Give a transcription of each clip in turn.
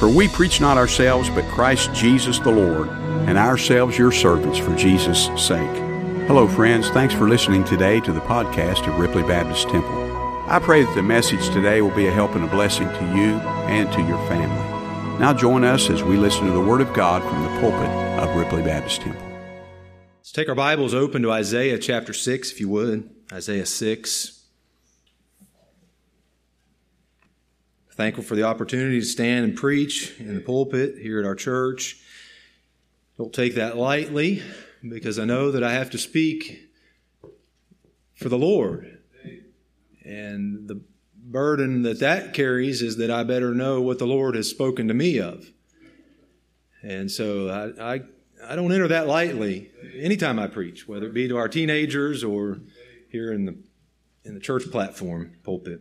For we preach not ourselves, but Christ Jesus the Lord, and ourselves your servants for Jesus' sake. Hello, friends. Thanks for listening today to the podcast of Ripley Baptist Temple. I pray that the message today will be a help and a blessing to you and to your family. Now join us as we listen to the Word of God from the pulpit of Ripley Baptist Temple. Let's take our Bibles open to Isaiah chapter 6, if you would. Isaiah 6. Thankful for the opportunity to stand and preach in the pulpit here at our church. Don't take that lightly, because I know that I have to speak for the Lord. And the burden that carries is that I better know what the Lord has spoken to me of. And so I don't enter that lightly anytime I preach, whether it be to our teenagers or here in the church platform pulpit.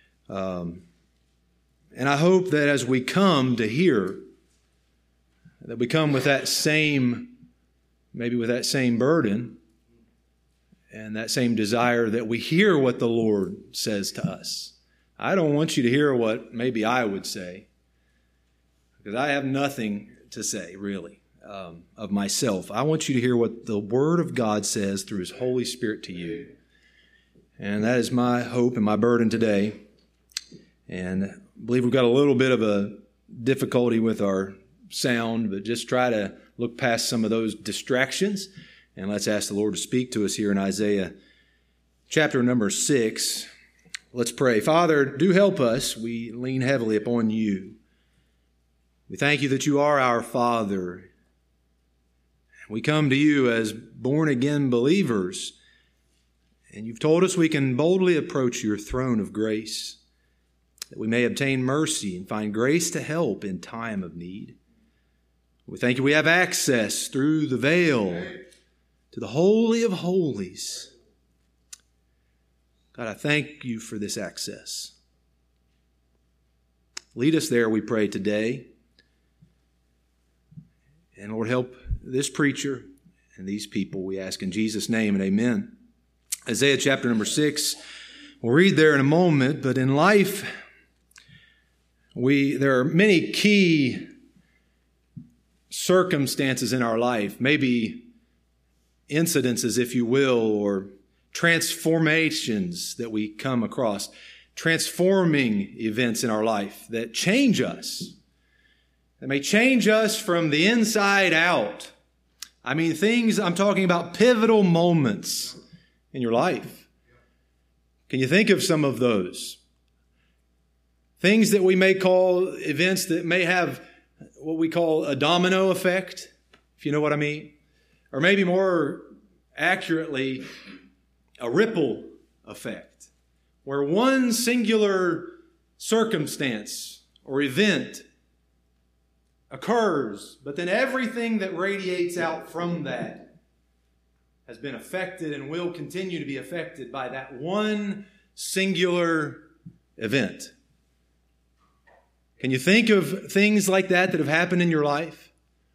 And I hope that as we come to hear, that we come with that same, maybe with that same burden and that same desire that we hear what the Lord says to us. I don't want you to hear what maybe I would say, because I have nothing to say, really, of myself. I want you to hear what the Word of God says through His Holy Spirit to you. And that is my hope and my burden today. And I believe we've got a little bit of a difficulty with our sound, but just try to look past some of those distractions. And let's ask the Lord to speak to us here in Isaiah chapter number 6. Let's pray. Father, do help us. We lean heavily upon you. We thank you that you are our Father. We come to you as born-again believers, and you've told us we can boldly approach your throne of grace, that we may obtain mercy and find grace to help in time of need. We thank you we have access through the veil to the Holy of Holies. God, I thank you for this access. Lead us there, we pray, today. And Lord, help this preacher and these people, we ask in Jesus' name, and amen. Isaiah chapter number 6, we'll read there in a moment, but in life, there are many key circumstances in our life, maybe incidences, if you will, or transformations that we come across, transforming events in our life that change us, that may change us from the inside out. I mean, I'm talking about pivotal moments in your life. Can you think of some of those? Things that we may call events that may have what we call a domino effect, if you know what I mean. Or maybe more accurately, a ripple effect, where one singular circumstance or event occurs, but then everything that radiates out from that has been affected and will continue to be affected by that one singular event. Can you think of things like that have happened in your life?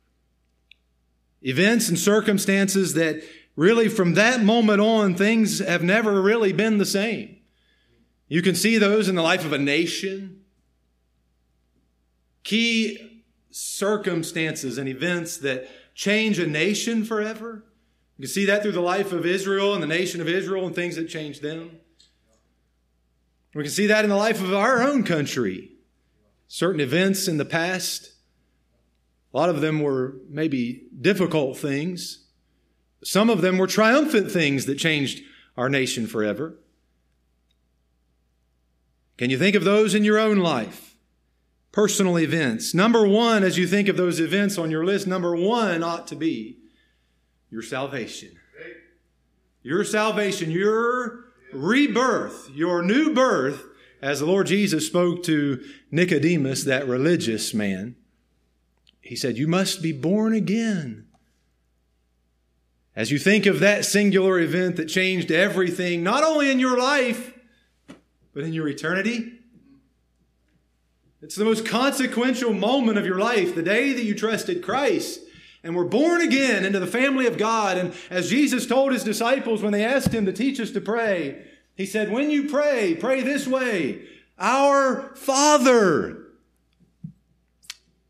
Events and circumstances that really from that moment on, things have never really been the same. You can see those in the life of a nation. Key circumstances and events that change a nation forever. You can see that through the life of Israel and the nation of Israel and things that changed them. We can see that in the life of our own country. Certain events in the past, a lot of them were maybe difficult things. Some of them were triumphant things that changed our nation forever. Can you think of those in your own life? Personal events. Number one, as you think of those events on your list, number one ought to be your salvation. Your salvation, your rebirth, your new birth, as the Lord Jesus spoke to Nicodemus, that religious man. He said, you must be born again. As you think of that singular event that changed everything, not only in your life, but in your eternity. It's the most consequential moment of your life, the day that you trusted Christ and were born again into the family of God. And as Jesus told His disciples when they asked Him to teach us to pray, He said, when you pray, pray this way, Our Father.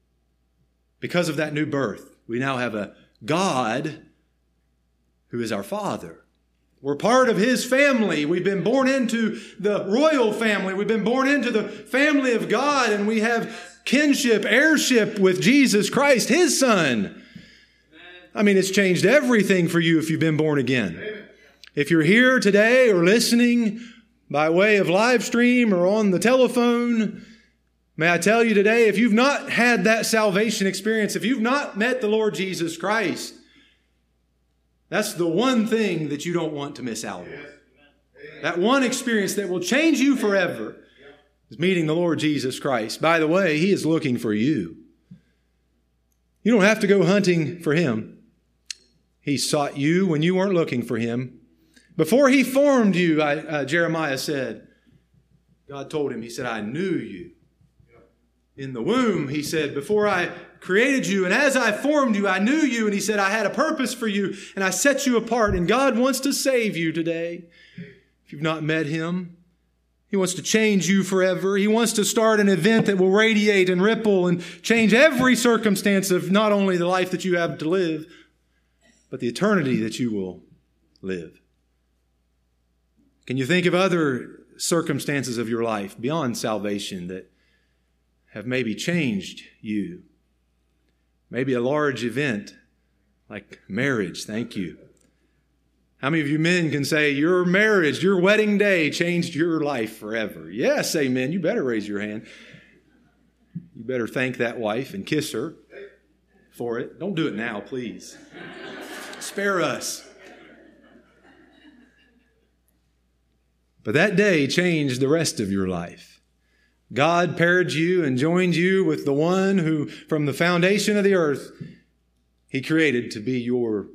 Because of that new birth, we now have a God who is our Father. We're part of His family. We've been born into the royal family. We've been born into the family of God, and we have kinship, heirship with Jesus Christ, His Son. I mean, it's changed everything for you if you've been born again. If you're here today or listening by way of live stream or on the telephone, may I tell you today, if you've not had that salvation experience, if you've not met the Lord Jesus Christ, that's the one thing that you don't want to miss out on. That one experience that will change you forever is meeting the Lord Jesus Christ. By the way, He is looking for you. You don't have to go hunting for Him. He sought you when you weren't looking for Him. Before He formed you, Jeremiah said, God told him, He said, I knew you. In the womb, He said, before I created you, and as I formed you, I knew you. And He said, I had a purpose for you, and I set you apart. And God wants to save you today. If you've not met Him, He wants to change you forever. He wants to start an event that will radiate and ripple and change every circumstance of not only the life that you have to live, but the eternity that you will live. Can you think of other circumstances of your life beyond salvation that have maybe changed you? Maybe a large event like marriage. Thank you. How many of you men can say your marriage, your wedding day changed your life forever? Yes, amen. You better raise your hand. You better thank that wife and kiss her for it. Don't do it now, please. Spare us. But that day changed the rest of your life. God paired you and joined you with the one who, from the foundation of the earth, He created to be your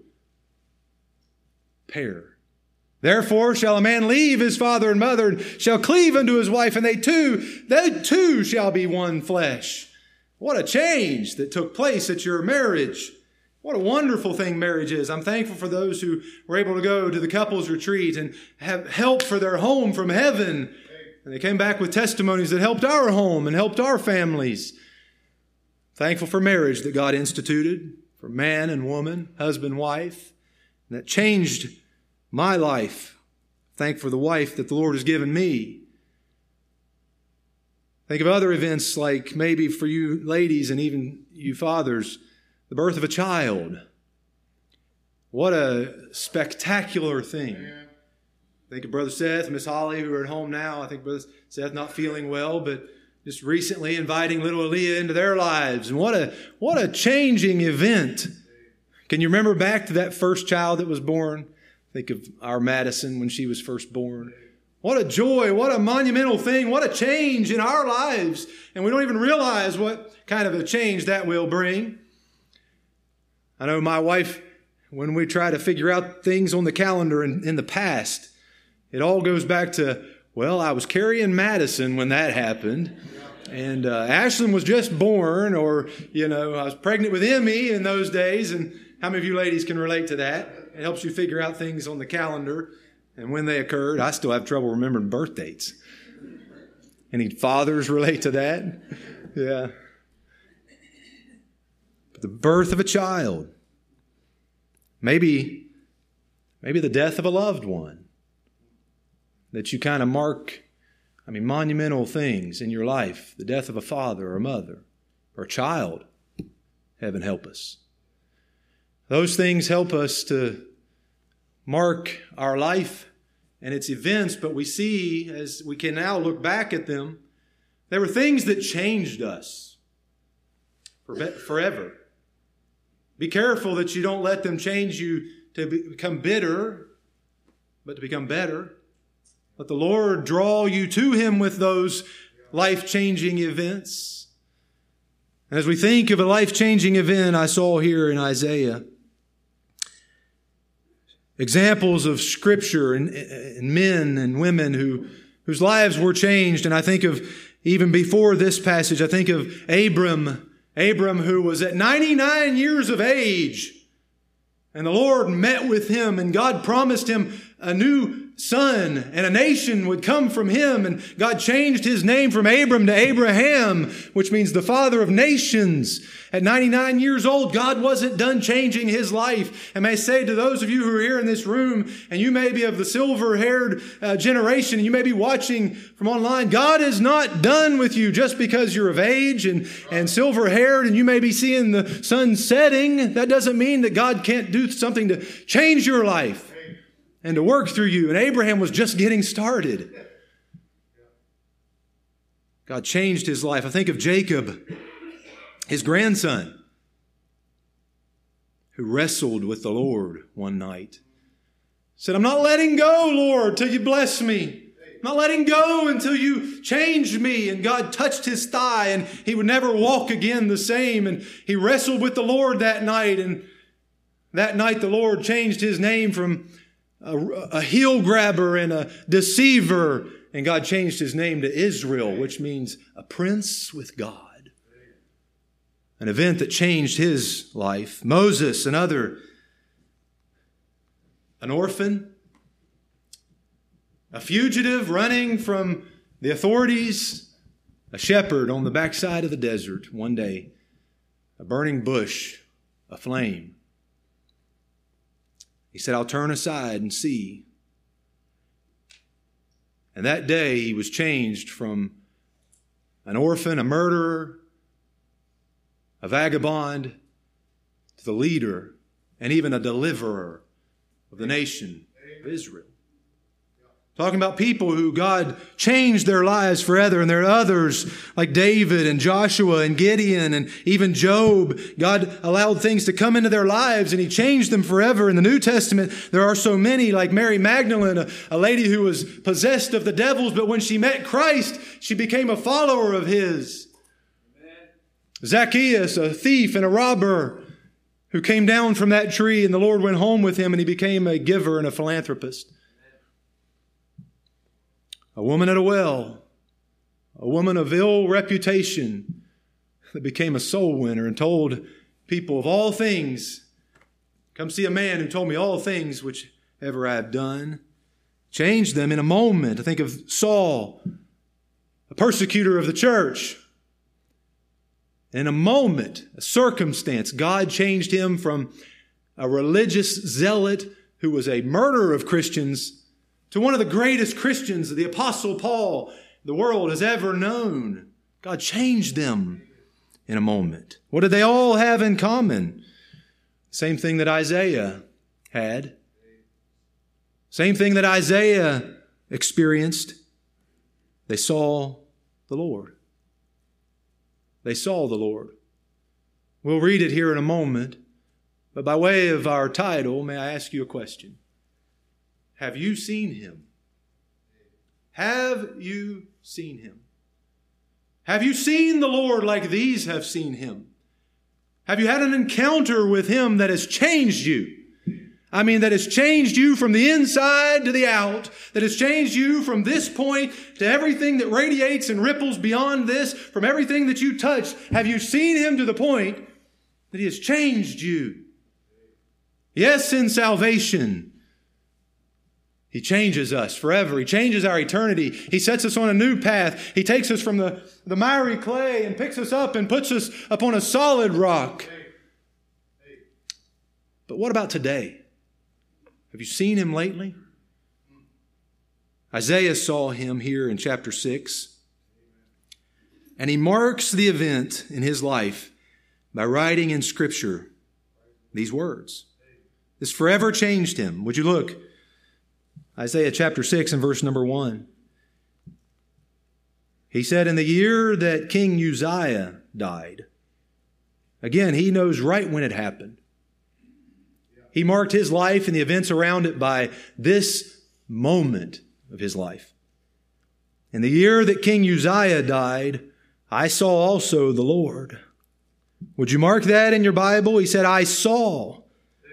pair. Therefore shall a man leave his father and mother, and shall cleave unto his wife, and they two shall be one flesh. What a change that took place at your marriage. What a wonderful thing marriage is. I'm thankful for those who were able to go to the couples retreat and have help for their home from heaven. And they came back with testimonies that helped our home and helped our families. Thankful for marriage that God instituted for man and woman, husband, wife, and that changed my life. Thankful for the wife that the Lord has given me. Think of other events like maybe for you ladies and even you fathers, the birth of a child. What a spectacular thing. Think of Brother Seth and Miss Holly, who are at home now. I think Brother Seth not feeling well, but just recently inviting little Aaliyah into their lives. And what a changing event. Can you remember back to that first child that was born? Think of our Madison when she was first born. What a joy, what a monumental thing, what a change in our lives. And we don't even realize what kind of a change that will bring. I know my wife, when we try to figure out things on the calendar in the past, it all goes back to, well, I was carrying Madison when that happened. And Ashlyn was just born, or, I was pregnant with Emmy in those days. And how many of you ladies can relate to that? It helps you figure out things on the calendar and when they occurred. I still have trouble remembering birth dates. Any fathers relate to that? Yeah. But the birth of a child. Maybe the death of a loved one. That you kind of mark, monumental things in your life. The death of a father or a mother or a child. Heaven help us. Those things help us to mark our life and its events, but we see, as we can now look back at them, there were things that changed us forever. Be careful that you don't let them change you to become bitter, but to become better. Let the Lord draw you to Him with those life-changing events. And as we think of a life-changing event I saw here in Isaiah, examples of Scripture and men and women whose lives were changed. And I think of, even before this passage, I think of Abram, who was at 99 years of age. And the Lord met with him, and God promised him a new son and a nation would come from him. And God changed his name from Abram to Abraham, which means the father of nations. At 99 years old, God wasn't done changing his life. And may I say to those of you who are here in this room, and you may be of the silver-haired generation, and you may be watching from online, God is not done with you just because you're of age and silver-haired, and you may be seeing the sun setting. That doesn't mean that God can't do something to change your life and to work through you. And Abraham was just getting started. God changed his life. I think of Jacob, his grandson, who wrestled with the Lord one night. Said, I'm not letting go, Lord, till you bless me. I'm not letting go until you change me. And God touched his thigh, and he would never walk again the same. And he wrestled with the Lord that night. And that night the Lord changed his name from a heel grabber and a deceiver. And God changed his name to Israel, which means a prince with God. An event that changed his life. Moses, another, an orphan, a fugitive running from the authorities, a shepherd on the backside of the desert one day, a burning bush, a flame. He said, I'll turn aside and see. And that day he was changed from an orphan, a murderer, a vagabond, to the leader and even a deliverer of the nation of Israel. Talking about people who God changed their lives forever. And there are others like David and Joshua and Gideon and even Job. God allowed things to come into their lives and he changed them forever. In the New Testament, there are so many like Mary Magdalene, a lady who was possessed of the devils, but when she met Christ, she became a follower of his. Amen. Zacchaeus, a thief and a robber who came down from that tree, and the Lord went home with him and he became a giver and a philanthropist. A woman at a well, a woman of ill reputation that became a soul winner and told people of all things, come see a man who told me all things which ever I have done. Changed them in a moment. I think of Saul, a persecutor of the church. In a moment, a circumstance, God changed him from a religious zealot who was a murderer of Christians to one of the greatest Christians, the Apostle Paul, the world has ever known. God changed them in a moment. What did they all have in common? Same thing that Isaiah had. Same thing that Isaiah experienced. They saw the Lord. They saw the Lord. We'll read it here in a moment, but by way of our title, may I ask you a question? Have you seen him? Have you seen him? Have you seen the Lord like these have seen him? Have you had an encounter with him that has changed you? I mean, that has changed you from the inside to the out, that has changed you from this point to everything that radiates and ripples beyond this, from everything that you touch. Have you seen him to the point that he has changed you? Yes, in salvation. He changes us forever. He changes our eternity. He sets us on a new path. He takes us from the miry clay and picks us up and puts us upon a solid rock. But what about today? Have you seen him lately? Isaiah saw him here in chapter 6. And he marks the event in his life by writing in Scripture these words. This forever changed him. Would you look? Isaiah chapter 6 and verse number 1. He said, in the year that King Uzziah died. Again, he knows right when it happened. He marked his life and the events around it by this moment of his life. In the year that King Uzziah died, I saw also the Lord. Would you mark that in your Bible? He said, I saw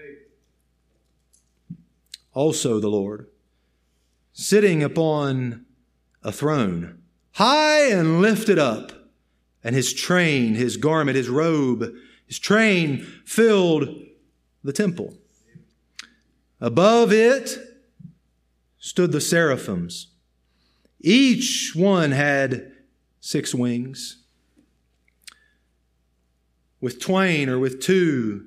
also the Lord, sitting upon a throne, high and lifted up, and his train, his garment, his robe, his train filled the temple. Above it stood the seraphims. Each one had 6 wings. With twain or with two,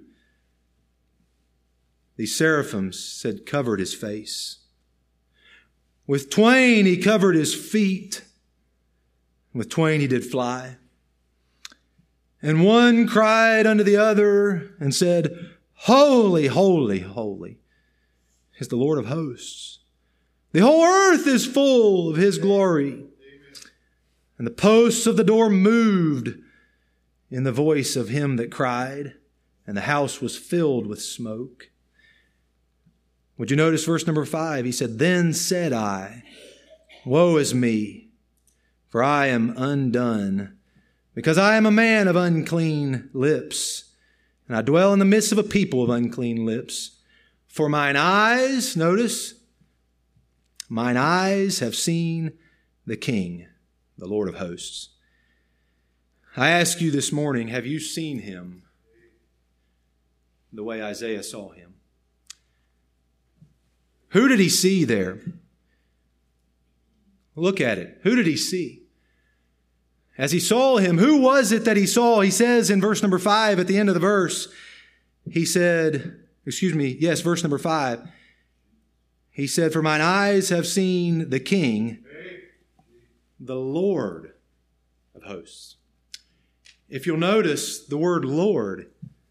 these seraphims had covered his face. With twain he covered his feet. With twain he did fly. And one cried unto the other and said, Holy, holy, holy is the Lord of hosts. The whole earth is full of His glory. And the posts of the door moved in the voice of him that cried, and the house was filled with smoke. Would you notice verse number 5? He said, Then said I, Woe is me, for I am undone, because I am a man of unclean lips, and I dwell in the midst of a people of unclean lips. For mine eyes, notice, mine eyes have seen the King, the Lord of hosts. I ask you this morning, have you seen Him the way Isaiah saw Him? Who did he see there? Look at it. Who did he see? As he saw Him, who was it that he saw? He says in verse number 5 at the end of the verse, he said, verse number 5. He said, For mine eyes have seen the King, the Lord of hosts. If you'll notice the word Lord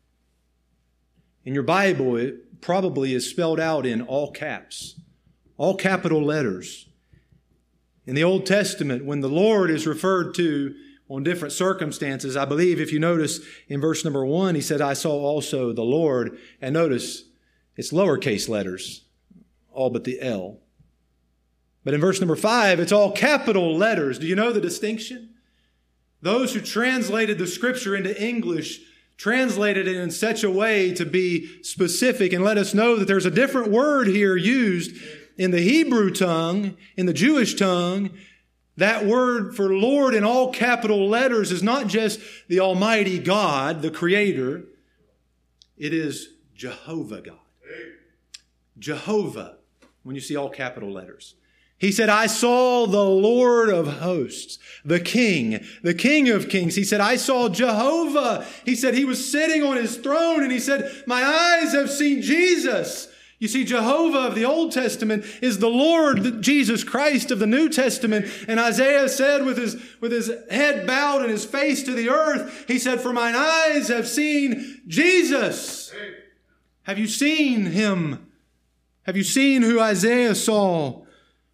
in your Bible, it probably is spelled out in all caps, all capital letters. In the Old Testament, when the Lord is referred to on different circumstances, I believe if you notice in verse number 1, he said, I saw also the Lord. And notice, it's lowercase letters, all but the L. But in verse number 5, it's all capital letters. Do you know the distinction? Those who translated the Scripture into English translated it in such a way to be specific and let us know that there's a different word here used in the Hebrew tongue, in the Jewish tongue. That word for Lord in all capital letters is not just the Almighty God, the Creator. It is Jehovah God. Jehovah, when you see all capital letters. He said, I saw the Lord of hosts, the King of kings. He said, I saw Jehovah. He said, He was sitting on His throne, and He said, my eyes have seen Jesus. You see, Jehovah of the Old Testament is the Lord Jesus Christ of the New Testament. And Isaiah said with his head bowed and his face to the earth, he said, For mine eyes have seen Jesus. Have you seen Him? Have you seen who Isaiah saw?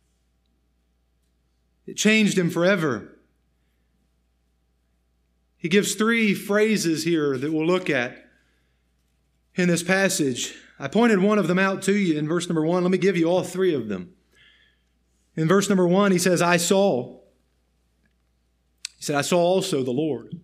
It changed him forever. He gives 3 phrases here that we'll look at in this passage. I pointed one of them out to you in verse number 1. Let me give you all 3 of them. In verse number 1, he says, I saw. He said, I saw also the Lord.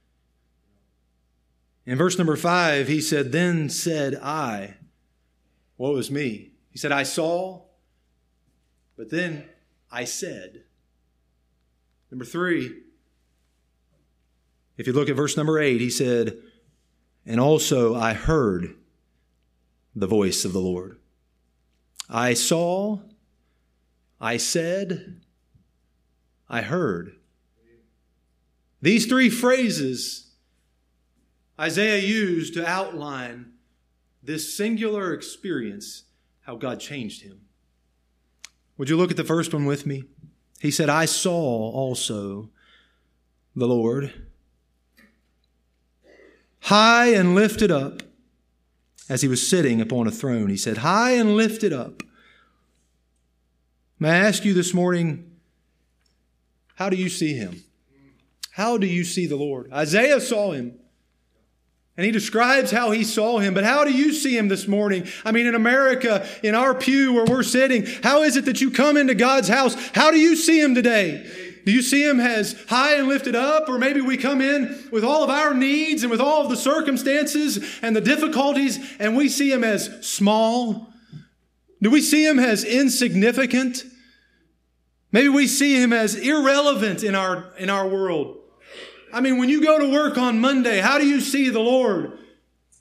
In verse number 5, he said, Then said I, woe is me. He said, I saw, but then I said. Number 3, if you look at verse number 8, he said, And also I heard the voice of the Lord. I saw, I said, I heard. These 3 phrases Isaiah used to outline this singular experience, how God changed him. Would you look at the first one with me? He said, I saw also the Lord high and lifted up as He was sitting upon a throne. He said, high and lifted up. May I ask you this morning, how do you see Him? How do you see the Lord? Isaiah saw Him. And he describes how he saw Him. But how do you see Him this morning? I mean, in America, in our pew where we're sitting, how is it that you come into God's house? How do you see Him today? Do you see Him as high and lifted up? Or maybe we come in with all of our needs and with all of the circumstances and the difficulties, and we see Him as small? Do we see Him as insignificant? Maybe we see Him as irrelevant in our world. I mean, when you go to work on Monday, how do you see the Lord? Do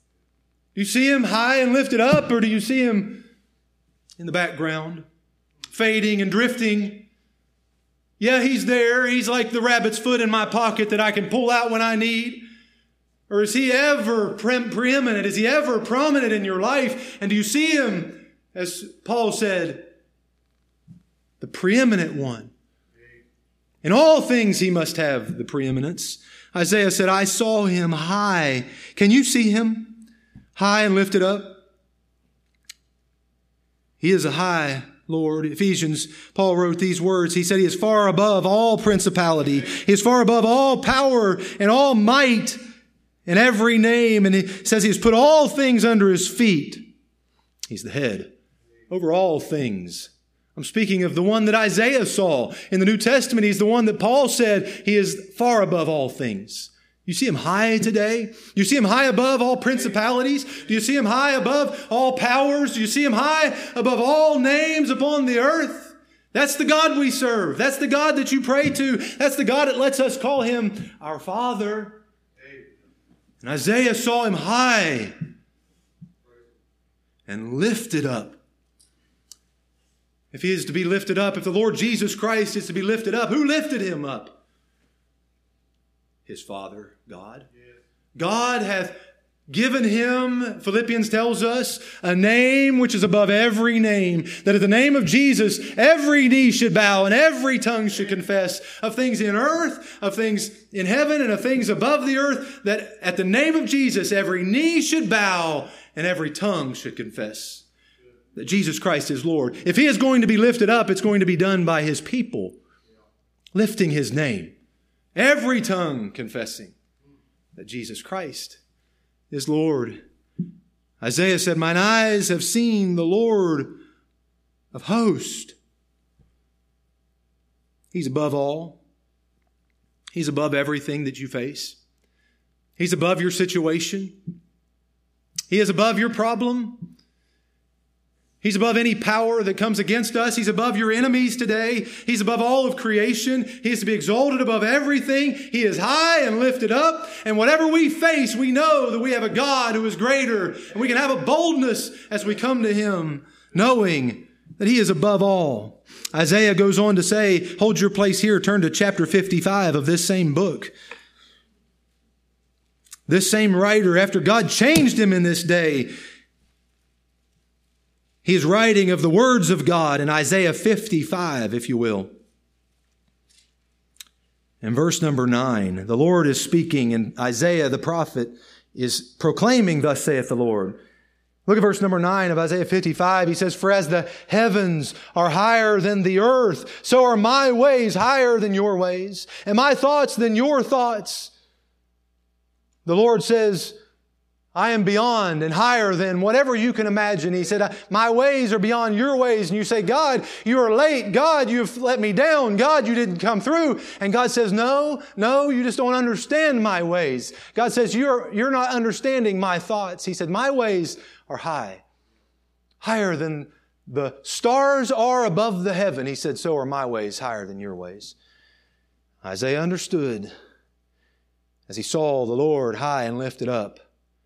you see Him high and lifted up, or do you see Him in the background, fading and drifting. Yeah, He's there. He's like the rabbit's foot in my pocket that I can pull out when I need. Or is He ever preeminent? Is He ever prominent in your life? And do you see Him, as Paul said, the preeminent one? In all things He must have the preeminence. Isaiah said, I saw Him high. Can you see Him high and lifted up? He is a high Lord. Ephesians, Paul wrote these words. He said He is far above all principality. He is far above all power and all might and every name. And He says He has put all things under His feet. He's the head over all things. I'm speaking of the one that Isaiah saw. In the New Testament, He's the one that Paul said He is far above all things. You see Him high today? Do you see Him high above all principalities? Do you see Him high above all powers? Do you see Him high above all names upon the earth? That's the God we serve. That's the God that you pray to. That's the God that lets us call Him our Father. And Isaiah saw Him high and lifted up. If He is to be lifted up, if the Lord Jesus Christ is to be lifted up, who lifted Him up? His Father, God. God hath given Him, Philippians tells us, a name which is above every name, that at the name of Jesus every knee should bow and every tongue should confess, of things in earth, of things in heaven, and of things above the earth, that at the name of Jesus every knee should bow and every tongue should confess that Jesus Christ is Lord. If He is going to be lifted up, it's going to be done by His people, lifting His name. Every tongue confessing that Jesus Christ is Lord. Isaiah said, mine eyes have seen the Lord of hosts. He's above all. He's above everything that you face. He's above your situation. He is above your problem. He's above any power that comes against us. He's above your enemies today. He's above all of creation. He is to be exalted above everything. He is high and lifted up. And whatever we face, we know that we have a God who is greater. And we can have a boldness as we come to Him, knowing that He is above all. Isaiah goes on to say, hold your place here, turn to chapter 55 of this same book. This same writer, after God changed him in this day, he is writing of the words of God in Isaiah 55, if you will. In verse number 9, the Lord is speaking, and Isaiah the prophet is proclaiming, thus saith the Lord. Look at verse number 9 of Isaiah 55. He says, for as the heavens are higher than the earth, so are my ways higher than your ways, and my thoughts than your thoughts. The Lord says, I am beyond and higher than whatever you can imagine. He said, my ways are beyond your ways. And you say, God, you are late. God, you've let me down. God, you didn't come through. And God says, no, you just don't understand my ways. God says, you're not understanding my thoughts. He said, my ways are high, higher than the stars are above the heaven. He said, so are my ways higher than your ways. Isaiah understood as he saw the Lord high and lifted up.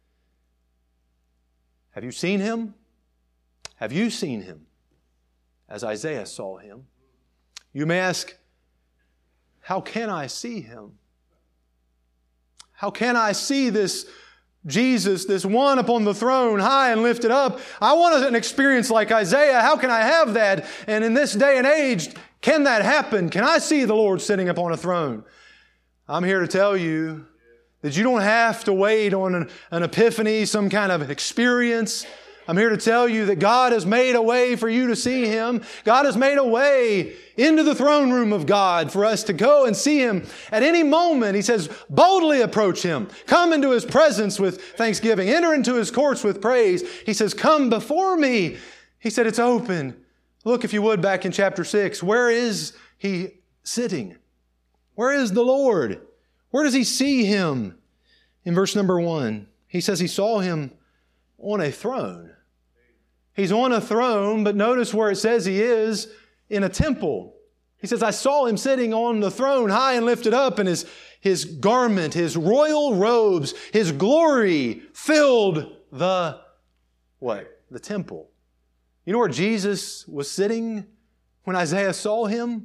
Have you seen Him? Have you seen Him as Isaiah saw Him? You may ask, how can I see Him? How can I see this Jesus, this one upon the throne, high and lifted up? I want an experience like Isaiah. How can I have that? And in this day and age, can that happen? Can I see the Lord sitting upon a throne? I'm here to tell you that you don't have to wait on an epiphany, some kind of experience. I'm here to tell you that God has made a way for you to see Him. God has made a way into the throne room of God for us to go and see Him at any moment. He says, boldly approach Him. Come into His presence with thanksgiving. Enter into His courts with praise. He says, come before me. He said, it's open. Look, if you would, back in chapter 6. Where is He sitting? Where is the Lord? Where does he see Him? In verse number 1, he says he saw Him on a throne. He's on a throne, but notice where it says He is in a temple. He says, I saw Him sitting on the throne, high and lifted up, and his garment, His royal robes, His glory filled the what? The temple. You know where Jesus was sitting When Isaiah saw him,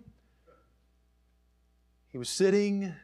he was sitting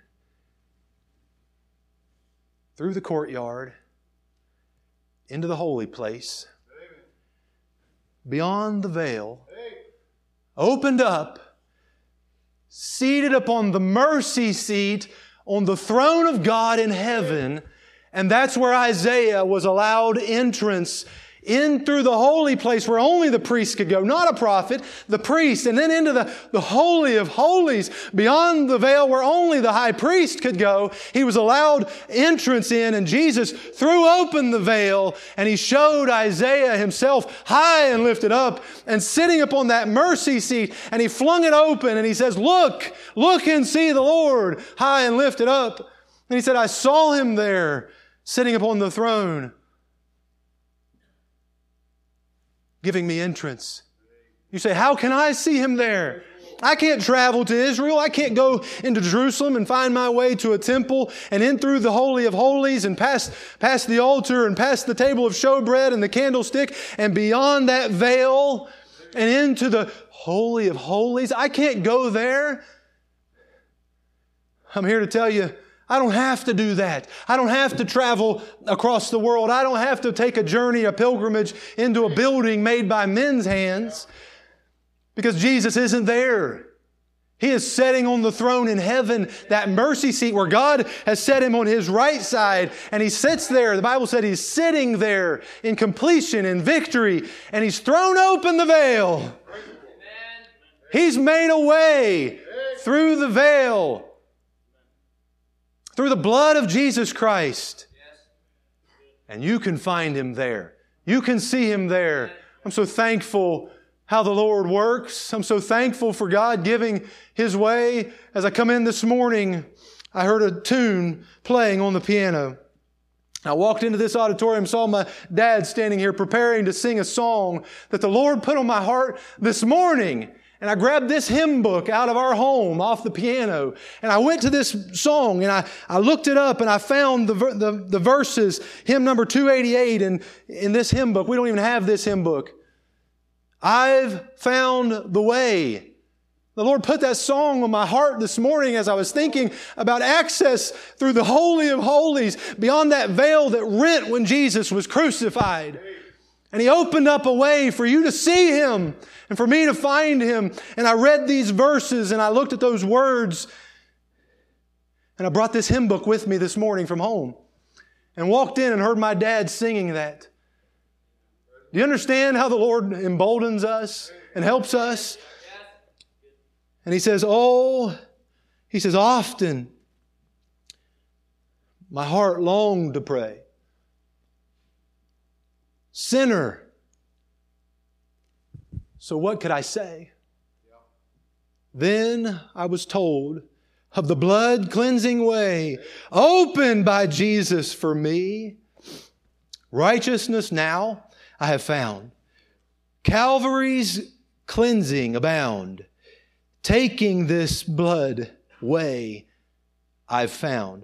through the courtyard into the holy place, beyond the veil, opened up, seated upon the mercy seat on the throne of God in heaven. And that's where Isaiah was allowed entrance in through the holy place where only the priest could go, not a prophet, the priest, and then into the Holy of Holies, beyond the veil where only the high priest could go. He was allowed entrance in, and Jesus threw open the veil, and He showed Isaiah himself high and lifted up and sitting upon that mercy seat, and He flung it open, and He says, look and see the Lord high and lifted up. And He said, I saw Him there sitting upon the throne, giving me entrance. You say, how can I see Him there? I can't travel to Israel. I can't go into Jerusalem and find my way to a temple and in through the Holy of Holies and past the altar and past the table of showbread and the candlestick and beyond that veil and into the Holy of Holies. I can't go there. I'm here to tell you, I don't have to do that. I don't have to travel across the world. I don't have to take a journey, a pilgrimage into a building made by men's hands, because Jesus isn't there. He is sitting on the throne in heaven, that mercy seat where God has set Him on His right side, and He sits there. The Bible said He's sitting there in completion, in victory, and He's thrown open the veil. He's made a way through the veil, through the blood of Jesus Christ. And you can find Him there. You can see Him there. I'm so thankful how the Lord works. I'm so thankful for God giving His way. As I come in this morning, I heard a tune playing on the piano. I walked into this auditorium, saw my dad standing here preparing to sing a song that the Lord put on my heart this morning. And I grabbed this hymn book out of our home off the piano. And I went to this song and I looked it up and I found the verses, hymn number 288 in this hymn book. We don't even have this hymn book. I've found the way. The Lord put that song on my heart this morning as I was thinking about access through the Holy of Holies, beyond that veil that rent when Jesus was crucified. And He opened up a way for you to see Him and for me to find Him. And I read these verses and I looked at those words and I brought this hymn book with me this morning from home and walked in and heard my dad singing that. Do you understand how the Lord emboldens us and helps us? And He says, often my heart longed to pray. Sinner. So what could I say? Then I was told of the blood cleansing way opened by Jesus for me. Righteousness now I have found. Calvary's cleansing abound. Taking this blood way I've found.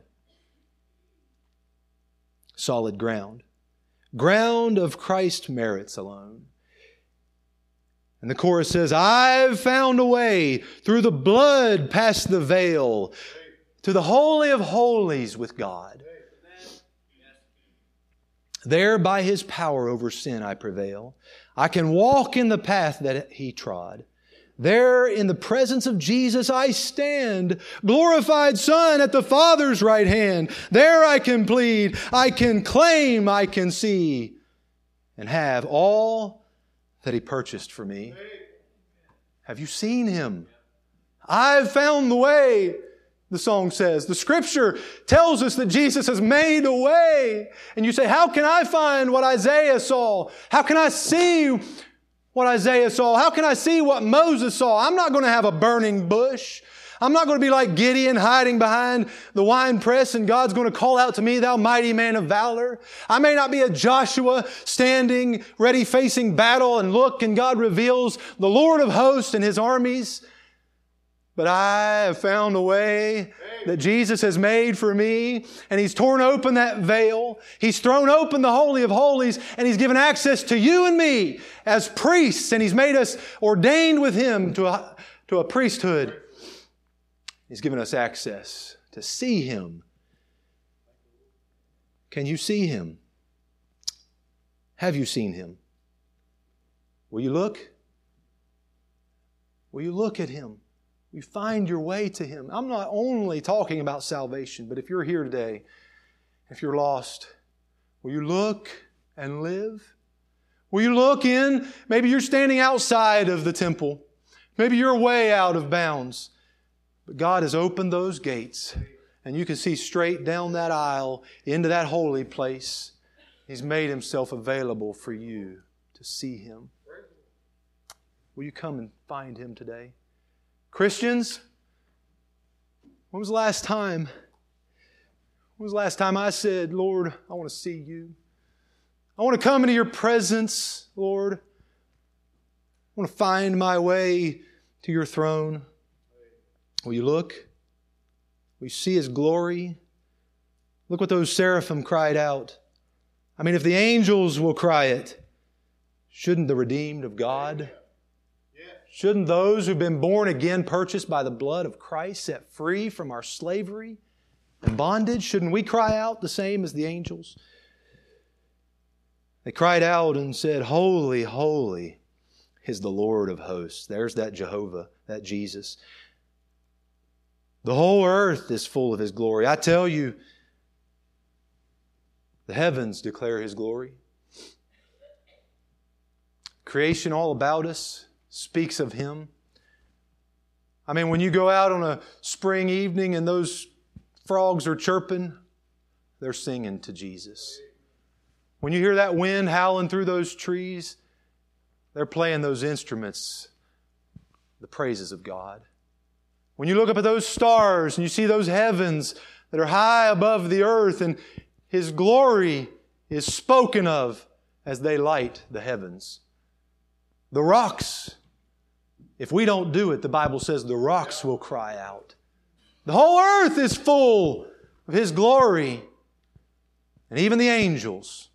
Solid ground. Ground of Christ's merits alone. And the chorus says, I've found a way through the blood past the veil to the Holy of Holies with God. There by His power over sin I prevail. I can walk in the path that He trod. There in the presence of Jesus I stand, glorified Son at the Father's right hand. There I can plead, I can claim, I can see, and have all that He purchased for me. Have you seen Him? I've found the way, the song says. The Scripture tells us that Jesus has made a way. And you say, how can I find what Isaiah saw? How can I see what Isaiah saw? How can I see what Moses saw? I'm not going to have a burning bush. I'm not going to be like Gideon hiding behind the winepress and God's going to call out to me, thou mighty man of valor. I may not be a Joshua standing ready facing battle and look and God reveals the Lord of hosts and His armies. But I have found a way that Jesus has made for me, and He's torn open that veil. He's thrown open the Holy of Holies, and He's given access to you and me as priests, and He's made us ordained with Him to a priesthood. He's given us access to see Him. Can you see Him? Have you seen Him? Will you look? Will you look at Him? You find your way to Him. I'm not only talking about salvation, but if you're here today, if you're lost, will you look and live? Will you look in? Maybe you're standing outside of the temple. Maybe you're way out of bounds. But God has opened those gates, and you can see straight down that aisle into that holy place. He's made Himself available for you to see Him. Will you come and find Him today? Christians, when was the last time I said, Lord, I want to see You. I want to come into Your presence, Lord. I want to find my way to Your throne. Will you look? Will you see His glory? Look what those seraphim cried out. I mean, if the angels will cry it, shouldn't the redeemed of God? Shouldn't those who've been born again, purchased by the blood of Christ, set free from our slavery and bondage, shouldn't we cry out the same as the angels? They cried out and said, Holy, holy is the Lord of hosts. There's that Jehovah, that Jesus. The whole earth is full of His glory. I tell you, the heavens declare His glory. Creation all about us speaks of Him. I mean, when you go out on a spring evening and those frogs are chirping, they're singing to Jesus. When you hear that wind howling through those trees, they're playing those instruments, the praises of God. When you look up at those stars and you see those heavens that are high above the earth and His glory is spoken of as they light the heavens. The rocks, if we don't do it, the Bible says the rocks will cry out. The whole earth is full of His glory. And even the angels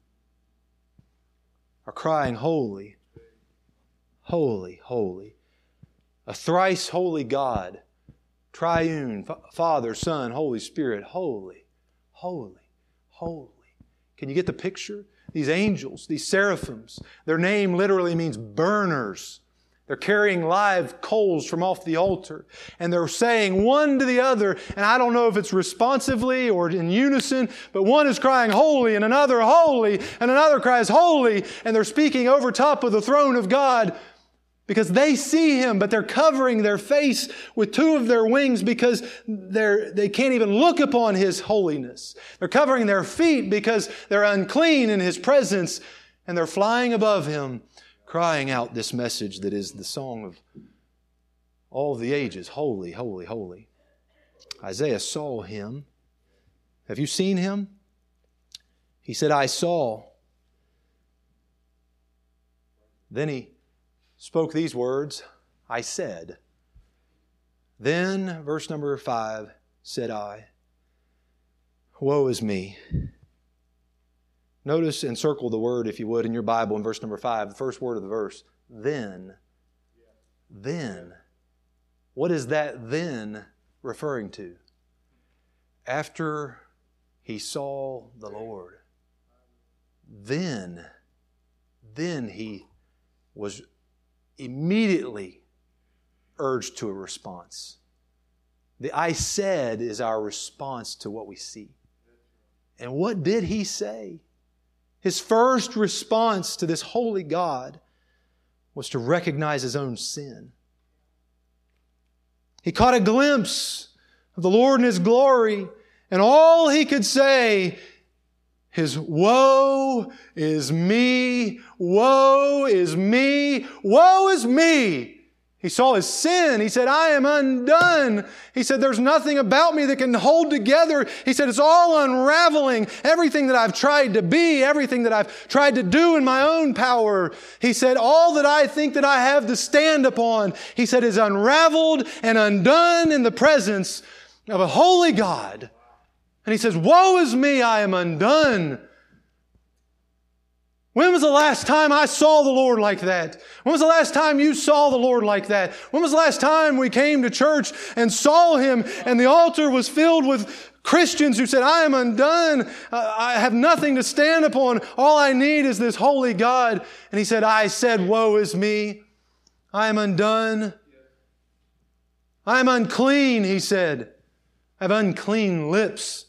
are crying, Holy, holy, holy. A thrice holy God, triune, Father, Son, Holy Spirit, holy, holy, holy. Can you get the picture? These angels, these seraphims, their name literally means burners. They're carrying live coals from off the altar. And they're saying one to the other, and I don't know if it's responsively or in unison, but one is crying holy, and another holy, and another cries holy, and they're speaking over top of the throne of God because they see Him, but they're covering their face with two of their wings because they can't even look upon His holiness. They're covering their feet because they're unclean in His presence, and they're flying above Him, crying out this message that is the song of all the ages, holy, holy, holy. Isaiah saw Him. Have you seen Him? He said, I saw. Then He spoke these words, I said. Then, verse number 5, said I, woe is me. Notice and circle the word, if you would, in your Bible in verse number 5, the first word of the verse. Then. Then. What is that then referring to? After he saw the Lord. Then he was immediately urged to a response. The I said is our response to what we see. And what did he say? His first response to this holy God was to recognize his own sin. He caught a glimpse of the Lord in His glory, and all he could say is, woe is me, woe is me, woe is me. He saw his sin. He said, I am undone. He said, there's nothing about me that can hold together. He said, it's all unraveling. Everything that I've tried to be, everything that I've tried to do in my own power. He said, all that I think that I have to stand upon, he said, is unraveled and undone in the presence of a holy God. And he says, woe is me, I am undone. When was the last time I saw the Lord like that? When was the last time you saw the Lord like that? When was the last time we came to church and saw Him and the altar was filled with Christians who said, I am undone. I have nothing to stand upon. All I need is this holy God. And He said, I said, woe is me. I am undone. I am unclean, He said. I have unclean lips.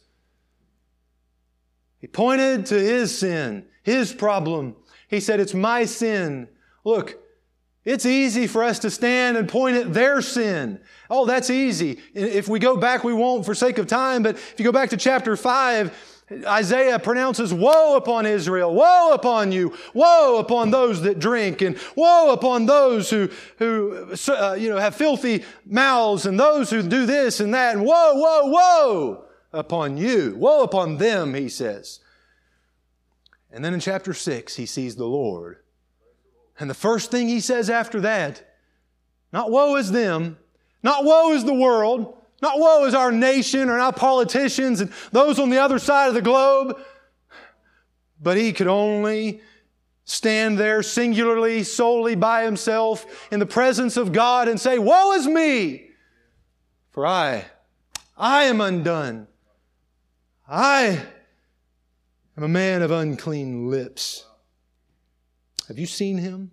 He pointed to His sin. His problem. He said, it's my sin. Look, it's easy for us to stand and point at their sin. Oh, that's easy. If we go back, we won't for sake of time, but if you go back to chapter 5, Isaiah pronounces, woe upon Israel, woe upon you, woe upon those that drink, and woe upon those who have filthy mouths, and those who do this and that, and woe, woe, woe upon you. Woe upon them, he says. And then in chapter 6, he sees the Lord. And the first thing he says after that, not woe is them, not woe is the world, not woe is our nation or our politicians and those on the other side of the globe, but he could only stand there singularly, solely by himself in the presence of God and say, woe is me, for I am undone. I I'm a man of unclean lips. Have you seen Him?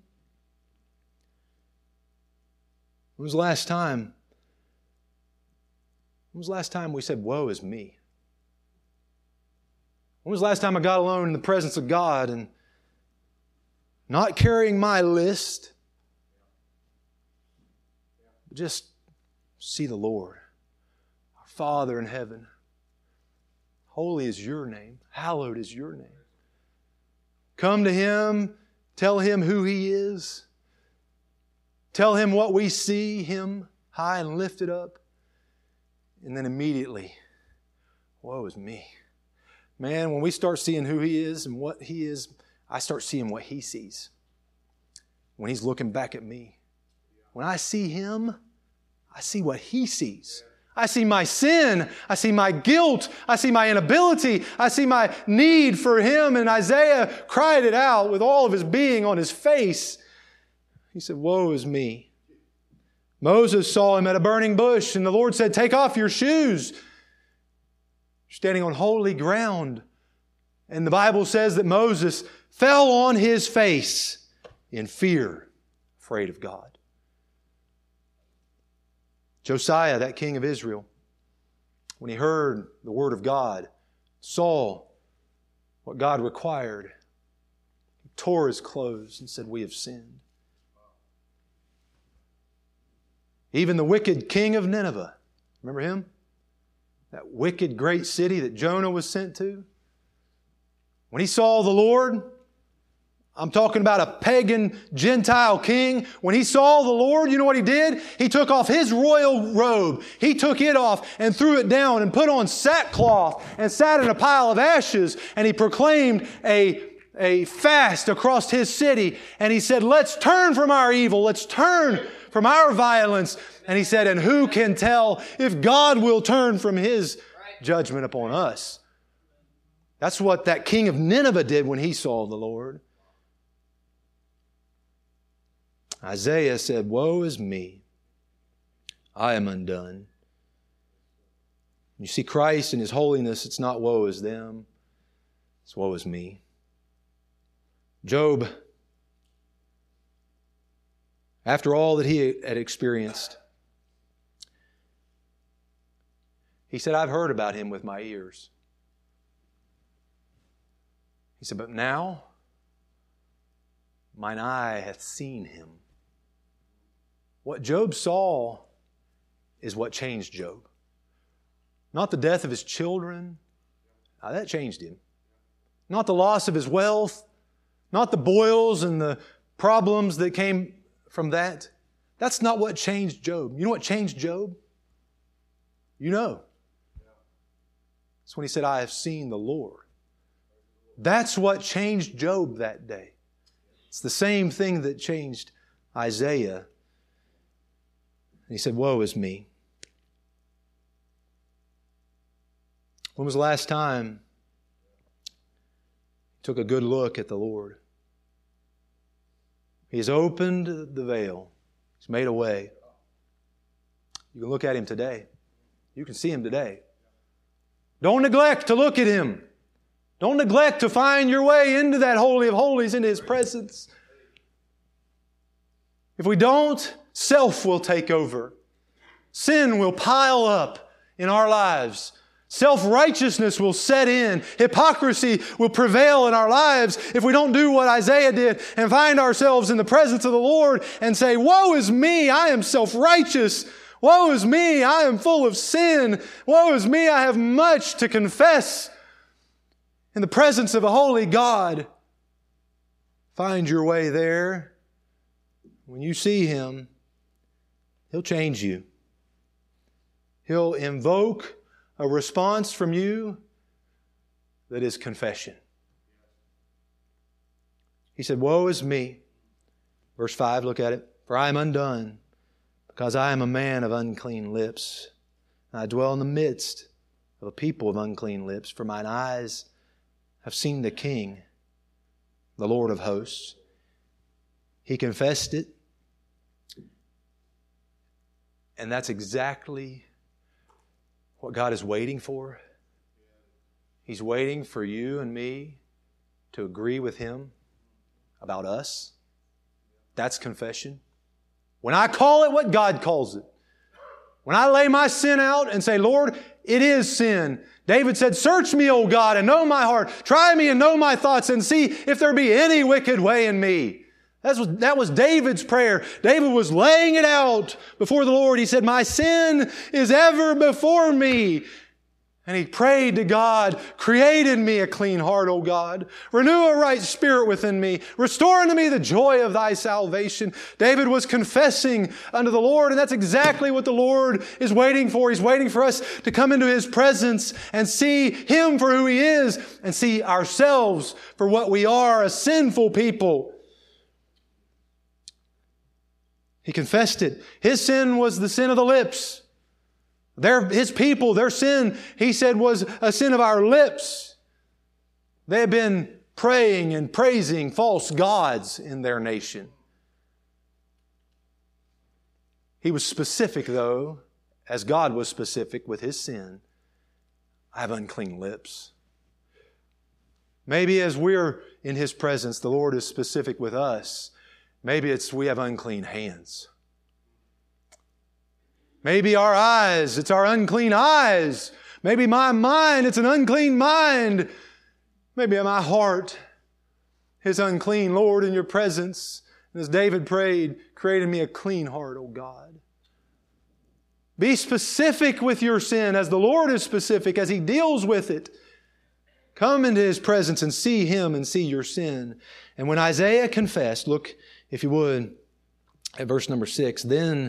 When was the last time? When was the last time we said, woe is me? When was the last time I got alone in the presence of God and not carrying my list, but just see the Lord, our Father in heaven. Holy is your name. Hallowed is your name. Come to Him. Tell Him who He is. Tell Him what we see, Him high and lifted up. And then immediately, woe is me. Man, when we start seeing who He is and what He is, I start seeing what He sees. When He's looking back at me. When I see Him, I see what He sees. I see my sin. I see my guilt. I see my inability. I see my need for Him. And Isaiah cried it out with all of his being on his face. He said, woe is me. Moses saw him at a burning bush, and the Lord said, take off your shoes. You're standing on holy ground. And the Bible says that Moses fell on his face in fear, afraid of God. Josiah, that king of Israel, when he heard the word of God, saw what God required, he tore his clothes and said, we have sinned. Even the wicked king of Nineveh, remember him? That wicked great city that Jonah was sent to. When he saw the Lord, I'm talking about a pagan Gentile king. When he saw the Lord, you know what he did? He took off his royal robe. He took it off and threw it down and put on sackcloth and sat in a pile of ashes. And he proclaimed a fast across his city. And he said, let's turn from our evil. Let's turn from our violence. And he said, and who can tell if God will turn from His judgment upon us? That's what that king of Nineveh did when he saw the Lord. Isaiah said, woe is me. I am undone. You see Christ in His holiness, it's not woe is them. It's woe is me. Job, after all that he had experienced, he said, I've heard about Him with my ears. He said, but now mine eye hath seen Him. What Job saw is what changed Job. Not the death of his children. Now, that changed him. Not the loss of his wealth. Not the boils and the problems that came from that. That's not what changed Job. You know what changed Job? You know. That's when he said, I have seen the Lord. That's what changed Job that day. It's the same thing that changed Isaiah. And he said, woe is me. When was the last time you took a good look at the Lord? He has opened the veil. He's made a way. You can look at Him today. You can see Him today. Don't neglect to look at Him. Don't neglect to find your way into that Holy of Holies, into His presence. If we don't, self will take over. Sin will pile up in our lives. Self-righteousness will set in. Hypocrisy will prevail in our lives if we don't do what Isaiah did and find ourselves in the presence of the Lord and say, woe is me, I am self-righteous. Woe is me, I am full of sin. Woe is me, I have much to confess. In the presence of a holy God, find your way there. When you see Him, He'll change you. He'll invoke a response from you that is confession. He said, woe is me. Verse 5, look at it. For I am undone, because I am a man of unclean lips. I dwell in the midst of a people of unclean lips, for mine eyes have seen the King, the Lord of hosts. He confessed it. And that's exactly what God is waiting for. He's waiting for you and me to agree with Him about us. That's confession. When I call it what God calls it, when I lay my sin out and say, Lord, it is sin. David said, search me, O God, and know my heart. Try me and know my thoughts and see if there be any wicked way in me. That was David's prayer. David was laying it out before the Lord. He said, my sin is ever before me. And he prayed to God, create in me a clean heart, O God. Renew a right spirit within me. Restore unto me the joy of thy salvation. David was confessing unto the Lord, and that's exactly what the Lord is waiting for. He's waiting for us to come into His presence and see Him for who He is and see ourselves for what we are, a sinful people. He confessed it. His sin was the sin of the lips. His people, their sin, he said, was a sin of our lips. They had been praying and praising false gods in their nation. He was specific, though, as God was specific with His sin. I have unclean lips. Maybe as we're in His presence, the Lord is specific with us. Maybe it's we have unclean hands. Maybe our eyes, it's our unclean eyes. Maybe my mind, it's an unclean mind. Maybe my heart is unclean. Lord, in your presence, and as David prayed, create in me a clean heart, O God. Be specific with your sin as the Lord is specific, as He deals with it. Come into His presence and see Him and see your sin. And when Isaiah confessed, look, if you would, at verse number 6,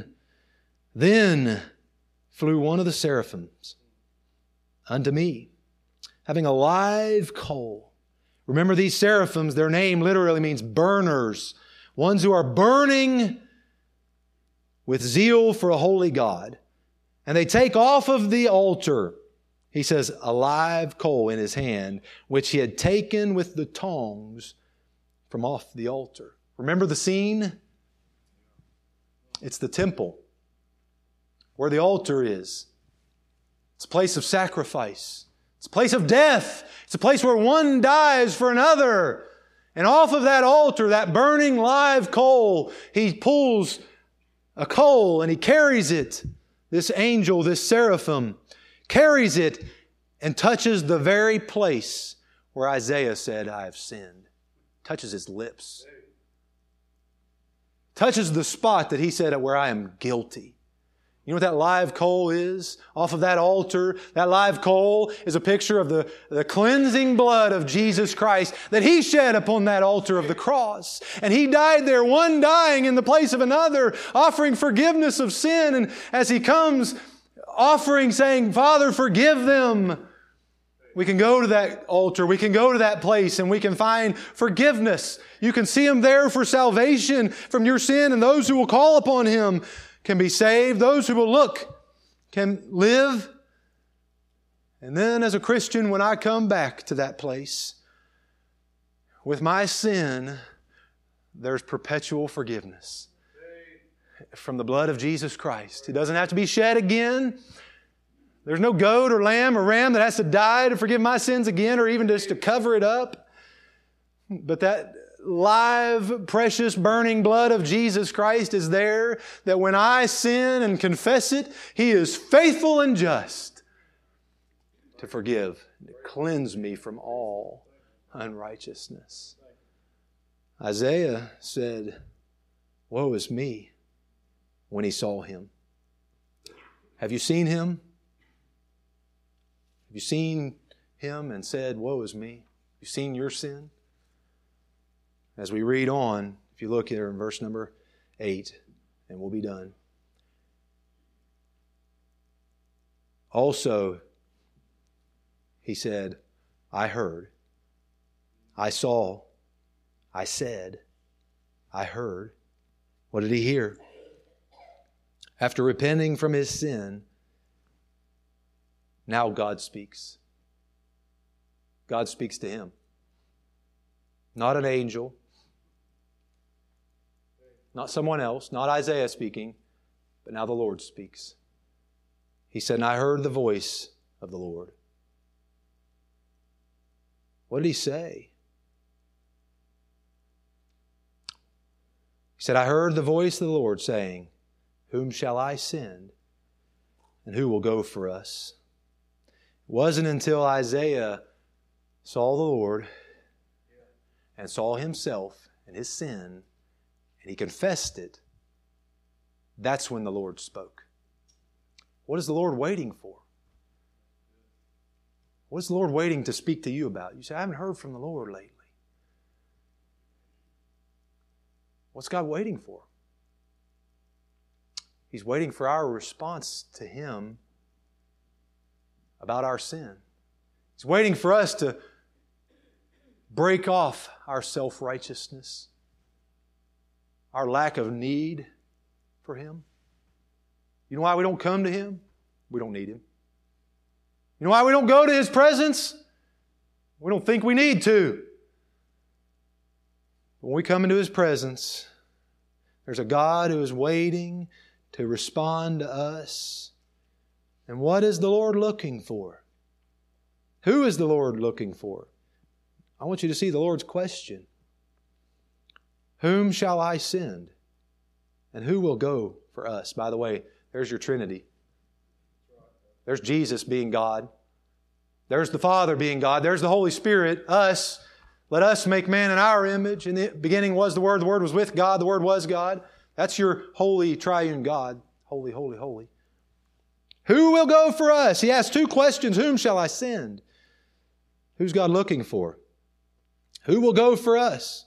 Then flew one of the seraphims unto me, having a live coal. Remember these seraphims, their name literally means burners, ones who are burning with zeal for a holy God. And they take off of the altar, he says, a live coal in his hand, which he had taken with the tongs from off the altar. Remember the scene? It's the temple, where the altar is. It's a place of sacrifice. It's a place of death. It's a place where one dies for another. And off of that altar, that burning live coal, he pulls a coal and he carries it. This angel, this seraphim, carries it and touches the very place where Isaiah said, I have sinned. Touches his lips. Touches the spot that he said, where I am guilty. You know what that live coal is? Off of that altar, that live coal is a picture of the cleansing blood of Jesus Christ that He shed upon that altar of the cross. And He died there, one dying in the place of another, offering forgiveness of sin. And as He comes, offering, saying, Father, forgive them. We can go to that altar, we can go to that place, and we can find forgiveness. You can see Him there for salvation from your sin, and those who will call upon Him can be saved. Those who will look can live. And then as a Christian, when I come back to that place with my sin, there's perpetual forgiveness from the blood of Jesus Christ. It doesn't have to be shed again. There's no goat or lamb or ram that has to die to forgive my sins again, or even just to cover it up. But that live, precious, burning blood of Jesus Christ is there, that when I sin and confess it, He is faithful and just to forgive, to cleanse me from all unrighteousness. Isaiah said, woe is me, when he saw Him. Have you seen Him? Have you seen Him and said, woe is me? Have you seen your sin? As we read on, if you look here in verse number 8, and we'll be done. Also, He said, I heard, I saw, I said, I heard. What did He hear? After repenting from his sin, now God speaks. God speaks to him. Not an angel, not someone else, not Isaiah speaking, but now the Lord speaks. He said, and I heard the voice of the Lord. What did He say? He said, I heard the voice of the Lord saying, whom shall I send, and who will go for us? It wasn't until Isaiah saw the Lord and saw himself and his sin, and he confessed it, that's when the Lord spoke. What is the Lord waiting for? What is the Lord waiting to speak to you about? You say, I haven't heard from the Lord lately. What's God waiting for? He's waiting for our response to Him about our sin. He's waiting for us to break off our self-righteousness, our lack of need for Him. You know why we don't come to Him? We don't need Him. You know why we don't go to His presence? We don't think we need to. When we come into His presence, there's a God who is waiting to respond to us. And what is the Lord looking for? Who is the Lord looking for? I want you to see the Lord's question. Whom shall I send? And who will go for us? By the way, there's your Trinity. There's Jesus being God. There's the Father being God. There's the Holy Spirit, us. Let us make man in our image. In the beginning was the Word was with God, the Word was God. That's your holy triune God. Holy, holy, holy. Who will go for us? He asks two questions. Whom shall I send? Who's God looking for? Who will go for us?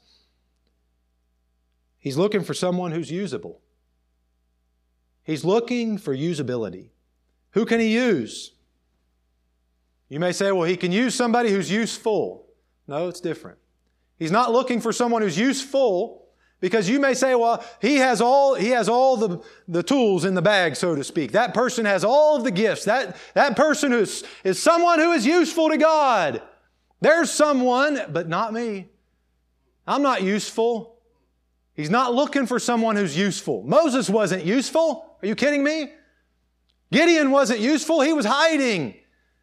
He's looking for someone who's usable. He's looking for usability. Who can He use? You may say, well, He can use somebody who's useful. No, it's different. He's not looking for someone who's useful, because you may say, well, he has all the tools in the bag, so to speak. That person has all of the gifts. That person is someone who is useful to God. There's someone, but not me. I'm not useful. He's not looking for someone who's useful. Moses wasn't useful. Are you kidding me? Gideon wasn't useful. He was hiding.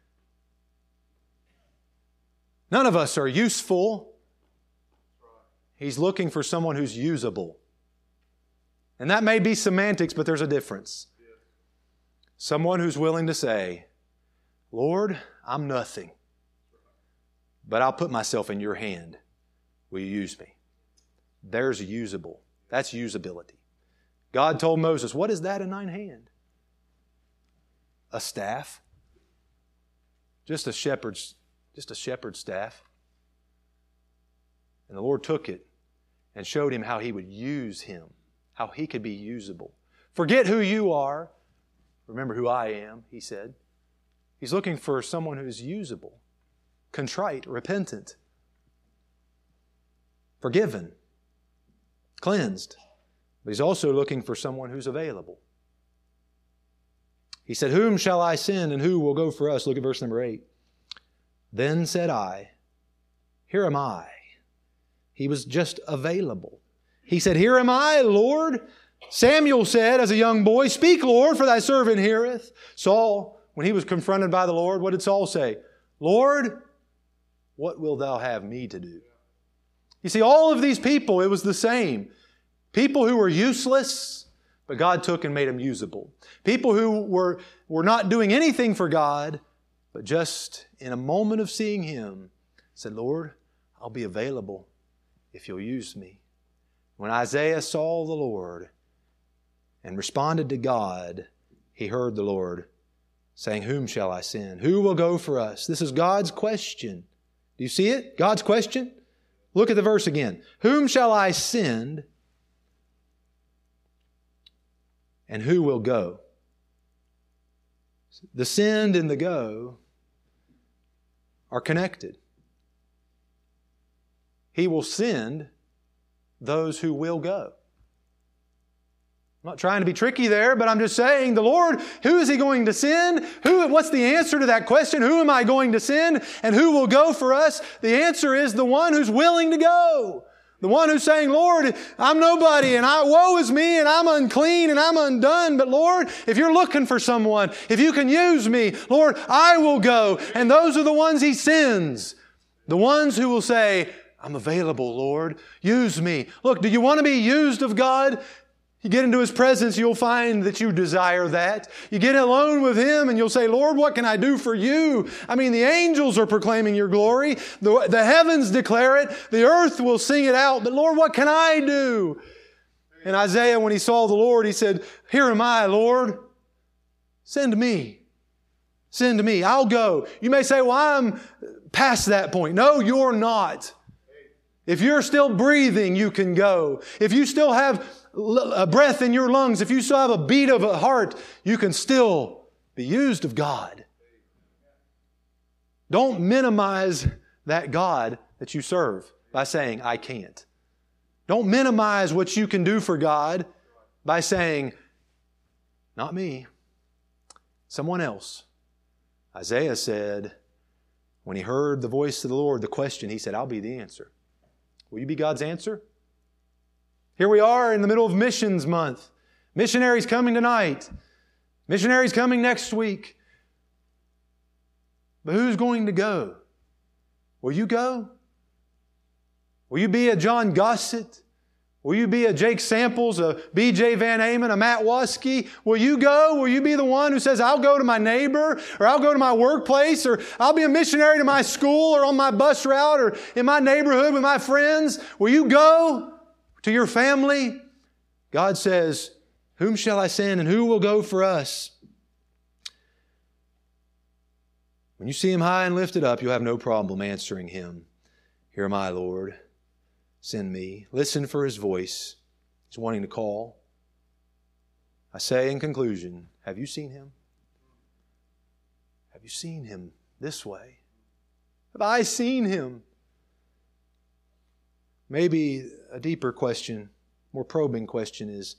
None of us are useful. He's looking for someone who's usable. And that may be semantics, but there's a difference. Someone who's willing to say, Lord, I'm nothing, but I'll put myself in your hand. Will you use me? There's usable. That's usability. God told Moses, what is that in thine hand? a staff. Just a shepherd's staff. And the Lord took it and showed him how He would use him, how he could be usable. Forget who you are. Remember who I am, He said. He's looking for someone who's usable, contrite, repentant, forgiven, cleansed. But He's also looking for someone who's available. He said, whom shall I send and who will go for us? Look at verse number 8. Then said I, here am I. He was just available. He said, here am I, Lord. Samuel said as a young boy, speak, Lord, for thy servant heareth. Saul, when he was confronted by the Lord, what did Saul say? Lord, what wilt thou have me to do? You see, all of these people, it was the same. People who were useless, but God took and made them usable. People who were not doing anything for God, but just in a moment of seeing Him, said, Lord, I'll be available if You'll use me. When Isaiah saw the Lord and responded to God, he heard the Lord saying, whom shall I send? Who will go for us? This is God's question. Do you see it? God's question? Look at the verse again. Whom shall I send? And who will go? The send and the go are connected. He will send those who will go. I'm not trying to be tricky there, but I'm just saying, the Lord, who is He going to send? What's the answer to that question? Who am I going to send? And who will go for us? The answer is the one who's willing to go. The one who's saying, Lord, I'm nobody and woe is me and I'm unclean and I'm undone. But Lord, if You're looking for someone, if You can use me, Lord, I will go. And those are the ones He sends. The ones who will say, I'm available, Lord. Use me. Look, do you want to be used of God? You get into His presence, you'll find that you desire that. You get alone with Him and you'll say, Lord, what can I do for You? I mean, the angels are proclaiming Your glory. The heavens declare it. The earth will sing it out. But Lord, what can I do? And Isaiah, when he saw the Lord, he said, here am I, Lord. Send me. Send me. I'll go. You may say, well, I'm past that point. No, you're not. If you're still breathing, you can go. If you still have a breath in your lungs, if you still have a beat of a heart, you can still be used of God. Don't minimize that God that you serve by saying, I can't. Don't minimize what you can do for God by saying, not me, someone else. Isaiah said, when he heard the voice of the Lord, the question, he said, I'll be the answer. Will you be God's answer? Here we are in the middle of Missions Month. Missionaries coming tonight. Missionaries coming next week. But who's going to go? Will you go? Will you be a John Gossett? Will you be a Jake Samples, a B.J. Van Amen, a Matt Waskey? Will you go? Will you be the one who says, I'll go to my neighbor, or I'll go to my workplace, or I'll be a missionary to my school, or on my bus route, or in my neighborhood with my friends? Will you go to your family? God says, whom shall I send and who will go for us? When you see Him high and lifted up, you'll have no problem answering Him. Here am I, Lord. Send me. Listen for His voice. He's wanting to call. I say in conclusion, have you seen Him? Have you seen Him this way? Have I seen Him? Maybe a deeper question, more probing question is,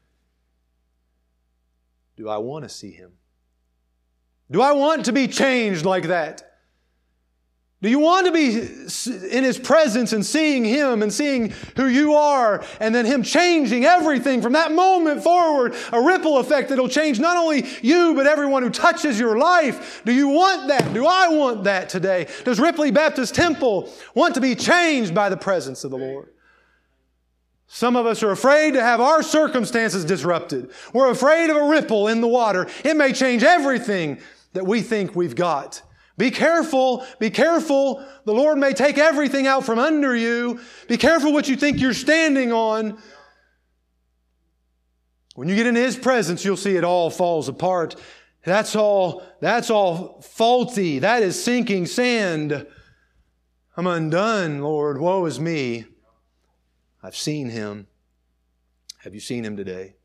do I want to see Him? Do I want to be changed like that? Do you want to be in His presence and seeing Him and seeing who you are and then Him changing everything from that moment forward, a ripple effect that will change not only you but everyone who touches your life? Do you want that? Do I want that today? Does Ripley Baptist Temple want to be changed by the presence of the Lord? Some of us are afraid to have our circumstances disrupted. We're afraid of a ripple in the water. It may change everything that we think we've got. Be careful, be careful. The Lord may take everything out from under you. Be careful what you think you're standing on. When you get into His presence, you'll see it all falls apart. That's all faulty. That is sinking sand. I'm undone, Lord. Woe is me. I've seen Him. Have you seen Him today?